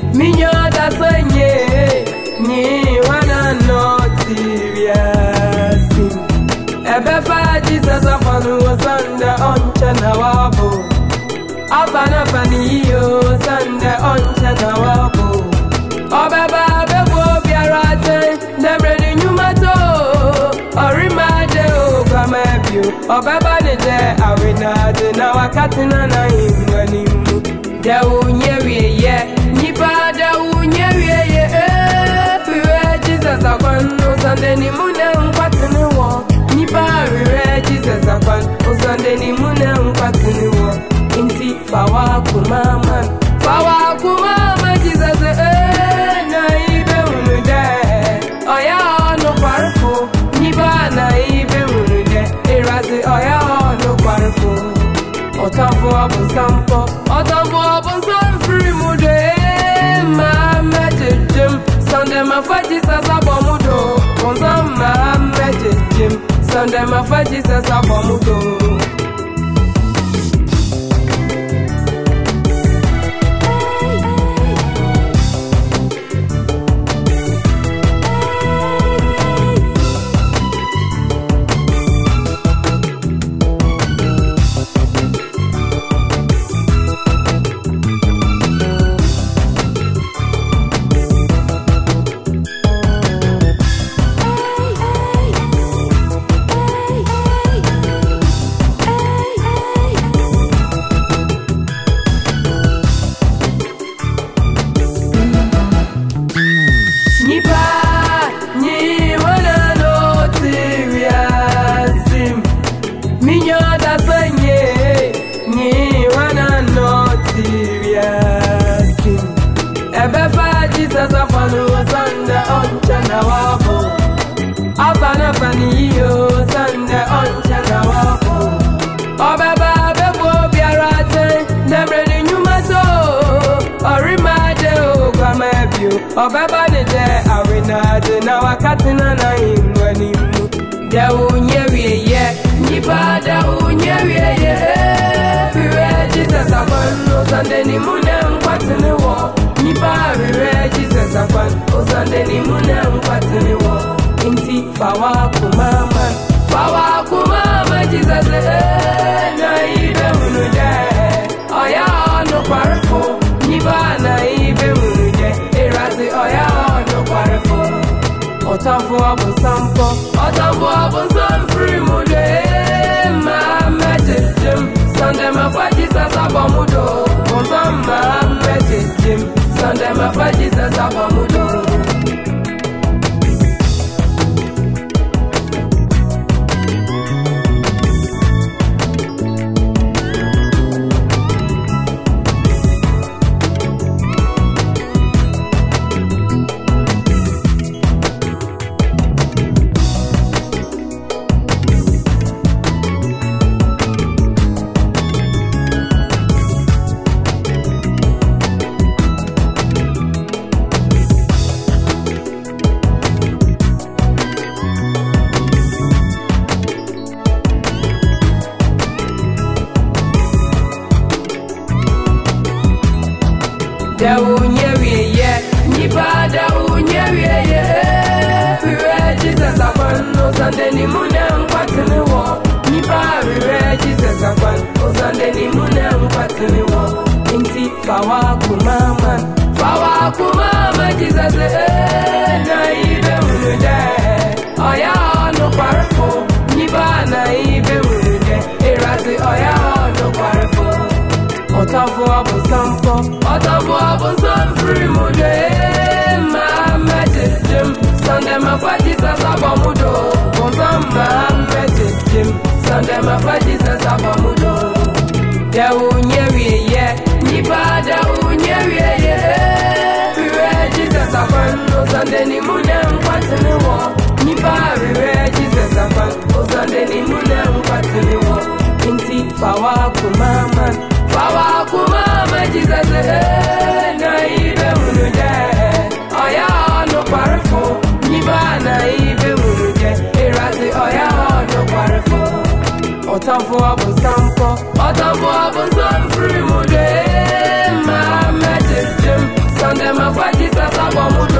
Minyo da sonye ni wana notiriasi Ebefa Jesus afanu sande onche na wabo Afana faniyo sande onche na wabo Obeba bebo biarate Nebredi nyumato Orimade ogwamebio Obeba nede awinade Na wakati na na imwanimu Dewu nyeriye Nipa dewu nyeriye Piwe Jesus akwanu Sande ni mune mkwatini wo Nipa piwe Jesus akwanu Sande ni mune mkwatini wo Inti fawa kumama Jesus na ibe unude Oya no kwarfo Nipa na ibe unude Irasi oya no kwarfo Otamfo abunsampo Otamfo free mude Ma mejejim Sunday ma faji sasa bomudo Konsam ma mejejim Sunday ma faji sasa bomudo Jesus afanu sande onche na wabo Afana faniyo sande onche na wabo Obeba bebo biarate Nebredi nyumato Orimade ogwamebio Obeba nede awinade Na wakati na na imwanimu Dewu nyeriye Nipa dewu nyeriye Piwe Jesus afanu Sande ni mune mkwatini wo Nipa piwe Jesus afanu Sande ni mune mkwatini wo Inti fawa kumama Jesus na ibe unude Oya no kwarfo Nipa na ibe unude Irasi oya no kwarfo Otamfo abunsampo free mude Ma mejejim Sunday ma faji sasa bomudo Konsam ma mejejim Sunday ma faji sasa bomudo Dewu nyeriye Nipa dewu nyeriye Piwe Jesus afanu Sande ni mune mkwatini wo Nipa piwe Jesus afanu Sande ni mune mkwatini wo Inti fawa kumama Jesus na ibe unude Oya no kwarfo Nipa na ibe unude Irasi oya no kwarfo Otamfo abunsampo free mude Ma mejejim Sunday ma faji sasa bomudo Konsam ma mejejim Sunday ma faji sasa bomudo Dewu nyeriye Nipa dewu nyeriye Piwe Jesus afanu Sunday ni mune mkwatini wo Nipa piwe Jesus afanu Sunday ni mune mkwatini wo Inti fawa kumama Jesus na ibe unude Oya no kwarfo Nipa na ibe unude Irasi oya no kwarfo Otamfo abunsampo free mude Ma mejejim Sunday, my fatty, Sasa, Bomudo.